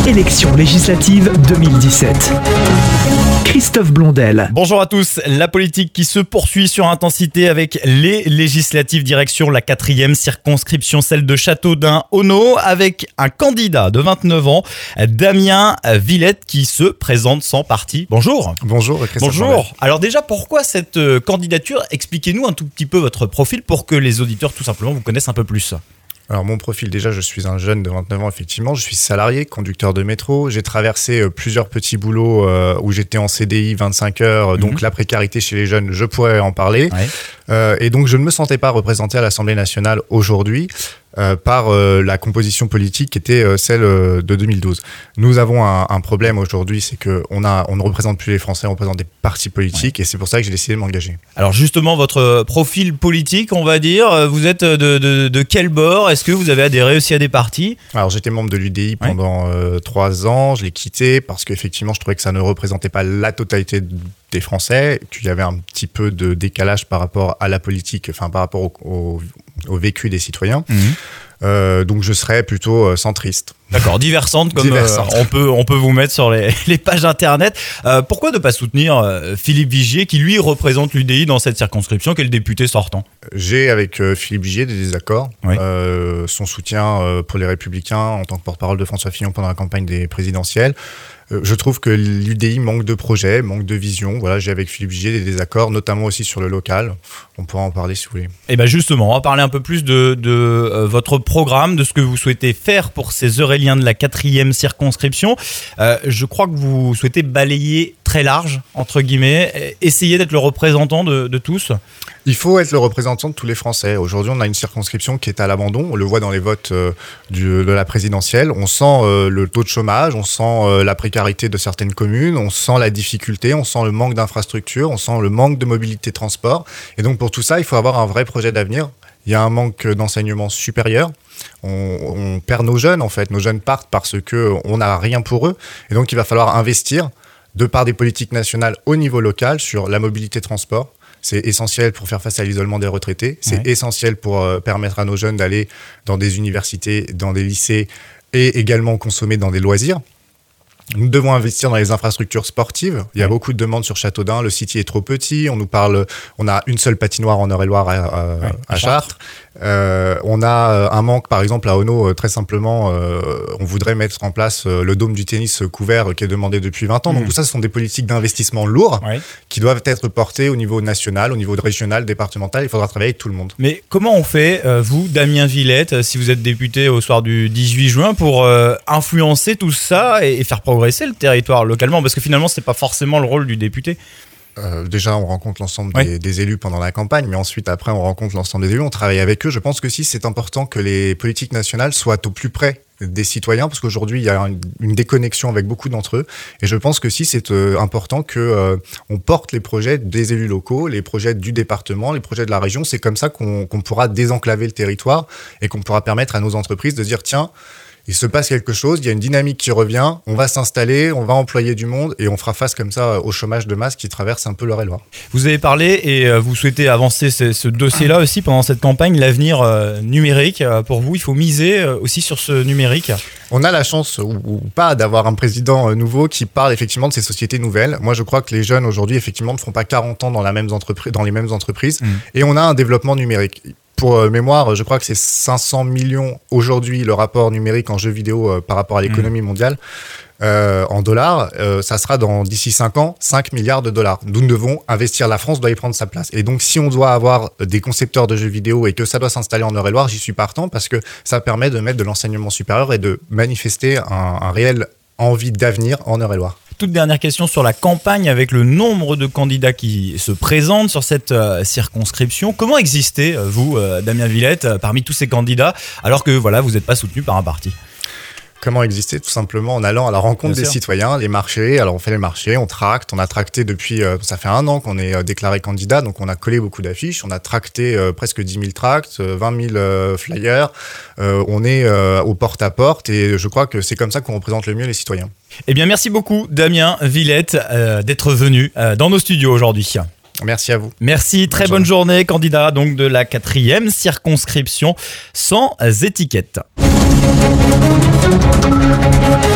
Élections législatives 2017. Christophe Blondel. Bonjour à tous. La politique qui se poursuit sur intensité avec les législatives direction la 4e circonscription, celle de Châteaudun-Auneau, avec un candidat de 29 ans, Damien Villette, qui se présente sans parti. Bonjour. Bonjour Christophe. Bonjour. Alors déjà, pourquoi cette candidature ? Expliquez-nous un tout petit peu votre profil pour que les auditeurs tout simplement vous connaissent un peu plus. Alors mon profil, déjà je suis un jeune de 29 ans effectivement, je suis salarié, conducteur de métro, j'ai traversé plusieurs petits boulots où j'étais en CDI 25 heures, donc la précarité chez les jeunes, je pourrais en parler. Ouais. Et donc je ne me sentais pas représenté à l'Assemblée nationale aujourd'hui par la composition politique qui était celle de 2012. Nous avons un problème aujourd'hui, c'est qu'on ne représente plus les Français, on représente des partis politiques, et c'est pour ça que j'ai décidé de m'engager. Alors justement, votre profil politique, on va dire, vous êtes de quel bord ? Est-ce que vous avez adhéré aussi à des partis ? Alors j'étais membre de l'UDI pendant 3 ans, je l'ai quitté parce qu'effectivement je trouvais que ça ne représentait pas la totalité des Français, qu'il y avait un petit peu de décalage par rapport à la politique, enfin par rapport au vécu des citoyens. Donc je serais plutôt centriste. D'accord, diversante comme on peut vous mettre sur les pages internet. Pourquoi ne pas soutenir Philippe Vigier qui lui représente l'UDI dans cette circonscription, qui est le député sortant ? J'ai avec Philippe Vigier des désaccords. Oui. Son soutien pour les Républicains en tant que porte-parole de François Fillon pendant la campagne des présidentielles. Je trouve que l'UDI manque de projet, manque de vision. Voilà, j'ai avec Philippe Vigier des désaccords, notamment aussi sur le local. On pourra en parler si vous voulez. Et bien justement, on va parler un peu plus de votre programme, de ce que vous souhaitez faire pour ces Euréliens de la 4e circonscription. Je crois que vous souhaitez balayer très large, entre guillemets, essayer d'être le représentant de tous. Il faut être le représentant de tous les Français. Aujourd'hui, on a une circonscription qui est à l'abandon. On le voit dans les votes de la présidentielle. On sent le taux de chômage, on sent la précarité de certaines communes, on sent la difficulté, on sent le manque d'infrastructures, on sent le manque de mobilité de transport. Et donc pour tout ça, il faut avoir un vrai projet d'avenir. Il y a un manque d'enseignement supérieur. On perd nos jeunes en fait. Nos jeunes partent parce qu'on n'a rien pour eux. Et donc il va falloir investir de par des politiques nationales au niveau local sur la mobilité de transport. C'est essentiel pour faire face à l'isolement des retraités. C'est essentiel pour permettre à nos jeunes d'aller dans des universités, dans des lycées et également consommer dans des loisirs. Nous devons investir dans les infrastructures sportives. Il y a beaucoup de demandes sur Châteaudun. Le City est trop petit. On a une seule patinoire en Eure-et-Loire à Chartres. On a un manque, par exemple, à Auneau, très simplement, on voudrait mettre en place le dôme du tennis couvert qui est demandé depuis 20 ans. Donc tout ça, ce sont des politiques d'investissement lourds qui doivent être portées au niveau national, au niveau régional, départemental. Il faudra travailler avec tout le monde. Mais comment on fait, vous, Damien Villette, si vous êtes député au soir du 18 juin, pour influencer tout ça et faire progresser le territoire localement ? Parce que finalement, c'est pas forcément le rôle du député. Déjà, on rencontre l'ensemble des élus pendant la campagne, mais ensuite, après, on rencontre l'ensemble des élus, on travaille avec eux. Je pense que c'est important que les politiques nationales soient au plus près des citoyens, parce qu'aujourd'hui, il y a une déconnexion avec beaucoup d'entre eux. Et je pense que c'est important qu'on porte les projets des élus locaux, les projets du département, les projets de la région. C'est comme ça qu'on pourra désenclaver le territoire et qu'on pourra permettre à nos entreprises de dire, tiens, il se passe quelque chose, il y a une dynamique qui revient, on va s'installer, on va employer du monde et on fera face comme ça au chômage de masse qui traverse un peu l'Eure-et-Loire. Vous avez parlé et vous souhaitez avancer ce dossier-là aussi pendant cette campagne, l'avenir numérique. Pour vous, il faut miser aussi sur ce numérique. On a la chance ou pas d'avoir un président nouveau qui parle effectivement de ces sociétés nouvelles. Moi, je crois que les jeunes aujourd'hui, effectivement, ne font pas 40 ans dans les mêmes entreprises et on a un développement numérique. Pour mémoire, je crois que c'est 500 millions aujourd'hui le rapport numérique en jeux vidéo par rapport à l'économie mondiale. En dollars, ça sera d'ici 5 ans, 5 milliards de dollars. Nous devons investir, la France doit y prendre sa place. Et donc, si on doit avoir des concepteurs de jeux vidéo et que ça doit s'installer en Eure-et-Loire, j'y suis partant parce que ça permet de mettre de l'enseignement supérieur et de manifester un réel envie d'avenir en Eure-et-Loire. Toute dernière question sur la campagne avec le nombre de candidats qui se présentent sur cette circonscription. Comment existez, vous, Damien Villette, parmi tous ces candidats, alors que vous n'êtes pas soutenu par un parti ? Comment exister ? Tout simplement en allant à la rencontre des citoyens, les marchés. Alors on fait les marchés, on tracte, on a tracté depuis, ça fait 1 an qu'on est déclaré candidat, donc on a collé beaucoup d'affiches, on a tracté presque 10 000 tracts, 20 000 flyers, on est au porte-à-porte et je crois que c'est comme ça qu'on représente le mieux les citoyens. Eh bien merci beaucoup Damien Villette d'être venu dans nos studios aujourd'hui. Merci à vous. Merci, très bonne journée, candidat donc de la 4e circonscription sans étiquette.